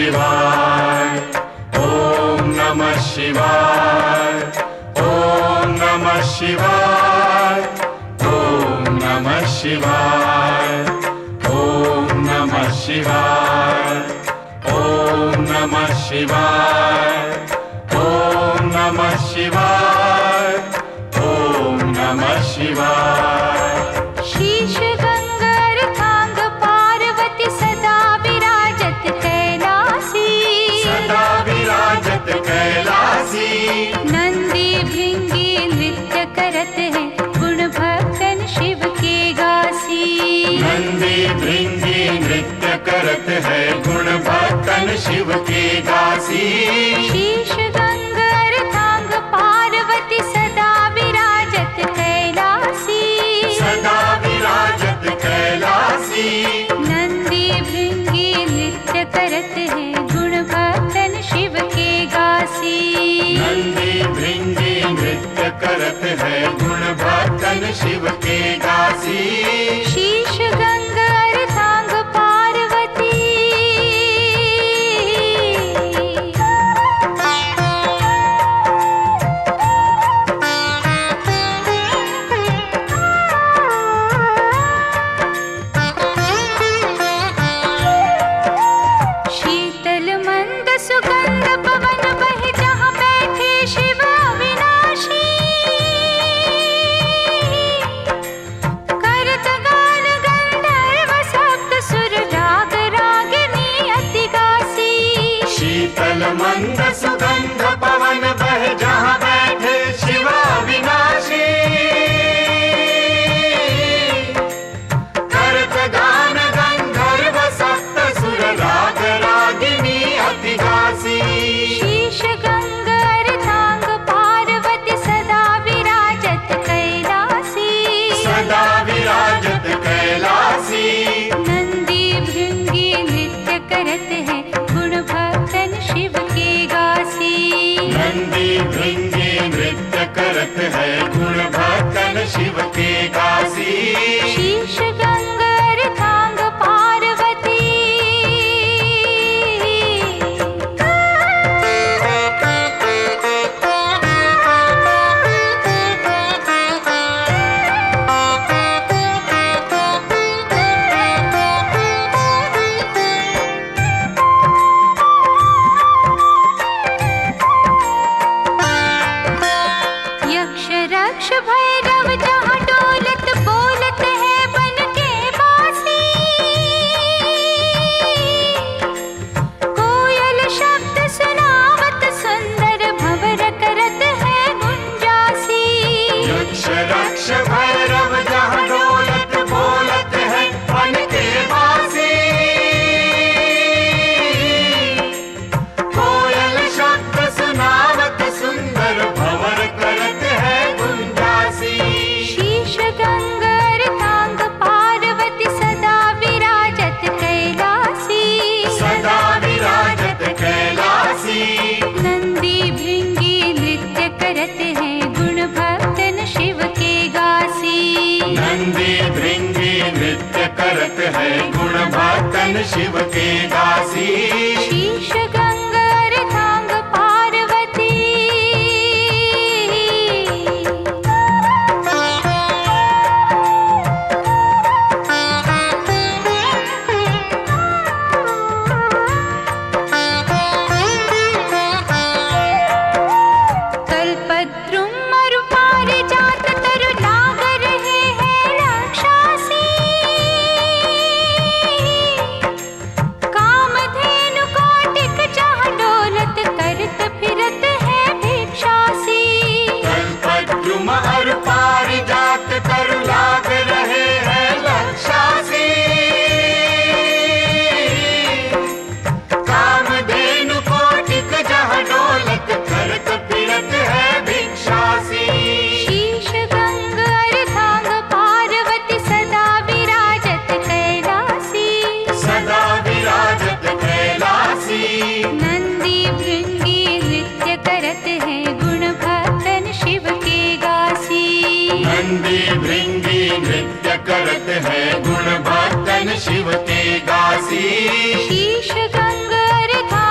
शिवाय, ओम नमः शिवाय, ओम नमः शिवाय, ओम नमः शिवाय, ओम नमः शिवाय, ओम नमः शिवाय, ओम नमः शिवाय, ओम नमः शिवाय। शीश गंगर थांग पार्वती सदा विराजत कैलासी, सदा विराजत कैलासी। नंदी भृंगी नृत्य करत है गुण भक्तन शिव के गासी। नंदी भृंगी नृत्य करत है गुण भक्तन शिव के गासी। शीश गंगर थांग पार्वती सदा विराजत कैलासी, सदा विराजत कैलासी। नंदी भृंगी नृत्य करत है गुण भक्तन शिव के गासी। नंदी भृंगी नृत्य करत है गुण भक्तन शिव के गासी। शीश गंगर थांग पार्वती, शीतल मंद सुगंध पवन बहे जहाँ बैठे शिव अविनाशी। करत गान गंधर्व सप्त सुर राग रागिनी अति गासी। शीतल मंद सुगंध पवन बह जहाँ बैठे शिव अविनाशी। करत गान गंधर्व सप्त सुर राग रागिनी अति गासी। शीश गंगर थांग पार्वती सदा विराजत कैलासी, सदा विराजत कैलासी। नंदी भृंगी नृत्य करत है गुण भक्तन शिव के गासी। नंदी भृंगी नृत्य करत है गुण भक्तन शिव के गासी। शीश गंगर थांग पार्वती, यक्ष रक्ष भैरव जहाँ डोलत बोलत है बन के बासी। कोयल शब्द सुनावत सुंदर भंवर करत है गुंजासी। यक्ष रक्ष भैरव जहाँ डोलत बोलत है बन के बासी। कोयल शब्द सुनावत सुंदर भंवर करत है गुंजासी। शीश गंगर थांग पार्वती सदा विराजत कैलासी, सदा विराजत कैलासी। नंदी भृंगी नृत्य करत है गुण भक्तन शिव के गासी। नंदी भृंगी नृत्य करत है गुण भक्तन शिव के गासी। शीश गंगर थांग पार्वती, कल्पद्रुम मरु पारिजात तरु लाग रहे हैं राक्षसी। कामधेनु कोटिक जहाँ डोलत करत फिरत है भिक्षासी। कल्पद्रुम और पारिजात तरु लाग रहे हैं लक्षासी। कामधेनु कोटिक जहाँ डोलत करत फिरत है भिक्षासी। शीश गंगर थांग पार्वती सदा विराजत कैलासी, सदा विराजत कैलासी। नंदी भृंगी नृत्य करत है गुण भक्तन शिव के गासी। नंदी भृंगी नृत्य करत है गुण भक्तन शिव के गासी। शीश गंगर थांग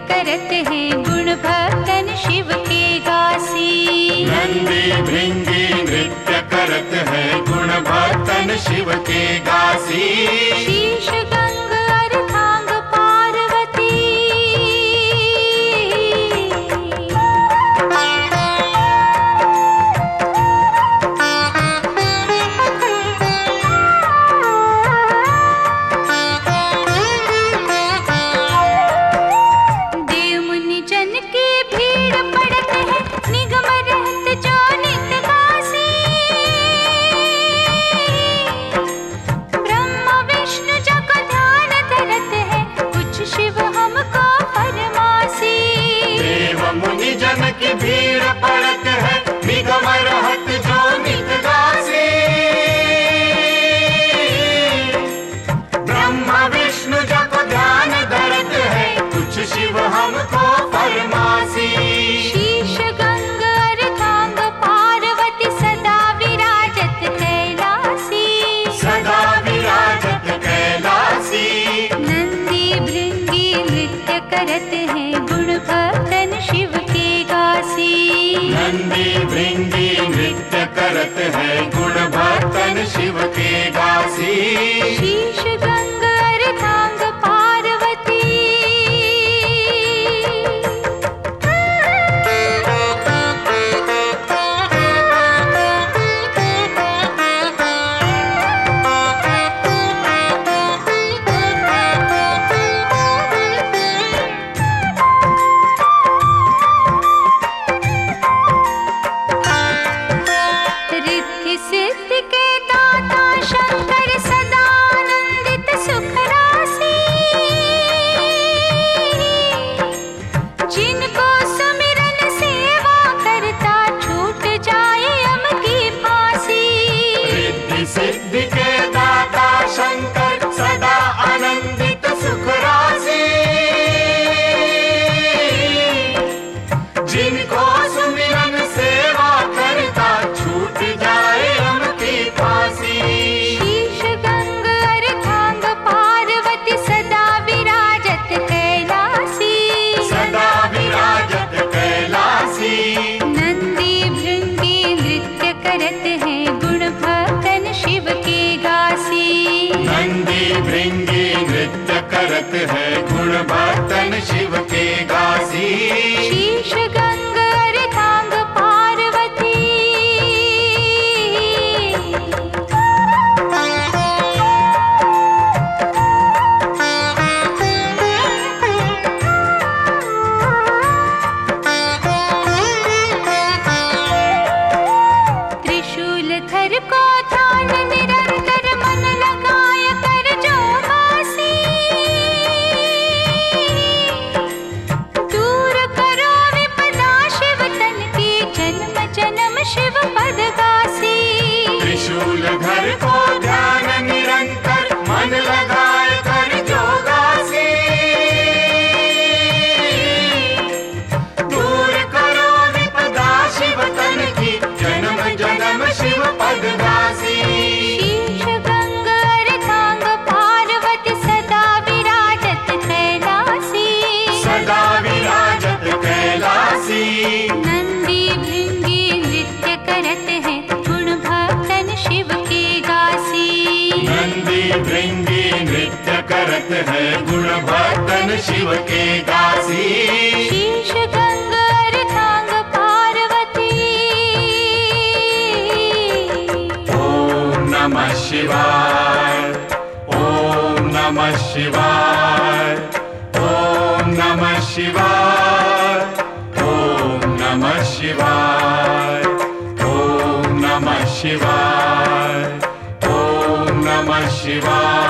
करत हैं गुण भक्तन शिव के गासी। नंदी भृंगी नृत्य करत है गुण भक्तन शिव के गासी। शीश गंग अर्धांग पार्वती। देव मुनि जन की भीड़ पड़त है निगम रहत जो नित गासी। ब्रह्मा विष्णु जग ध्यान धरत है कुछ शिव हमको फरमासी। देव मुनि जन की भीड़ पड़त है निगम रहत जो नित गासी। ब्रह्मा विष्णु जग ध्यान धरत है कुछ शिव हमको फरमासी। शीश गंग अर्धांग पार्वती सदा विराजत कैलासी। सदा विराजत कैलासी। नंदी भृंगी नृत्य करत हैं गुण भक्तन शिव के गासी। नंदी भृंगी नृत्य करत है गुण भक्तन शिव के गासी। शीश गंग अर्धांग पार्वती। रिद्धि सिद्धि के दाता शंकर सदा आनंदित सुख राशि। जिनको सुमिरन सेवा करता छूट जाए यम की फांसी। रिद्धि सिद्धि के दाता शंकर सदा आनंदित सुख राशि। जिनको सुमिरन सेवा करता छूट जाए हम की फांसी। शीश गंग अर्धांग पार्वती सदा विराजत कैलासी। सदा विराजत कैलासी। नंदी भृंगी नृत्य करत हैं गुण भक्तन शिव के गासी। नंदी भृंगी नृत्य करत है गुण भक्तन शिव के गासी। शीश गंग अर्धांग पार्वती। त्रिशूल धर को ध्यान निरंतर मन लगाय कर जो गासी। दूर करो विपदा शिव तन की जन्म जन्म शिव पद गासी। त्रिशूल घर को ध्यान निरंतर मन लगाए कर जो गासी। दूर करो विपदा शिव तन की जन्म जन्म शिव पद गासी। शीश गंग अर्धांग पार्वती सदा विराजत कैलासी। सदा विराजत कैलासी। नंदी भृंगी नृत्य करत हैं गुण भक्तन शिव के गासी। नंदी भृंगी नृत्य करत है गुण भक्तन शिव के गासी। शीश गंग अर्धांग पार्वती। ओम नमः शिवाय। ओम नमः शिवाय। ओम नमः शिवाय। ओम नमः शिवाय। ओम नमः शिवाय। ओम नमः शिवाय।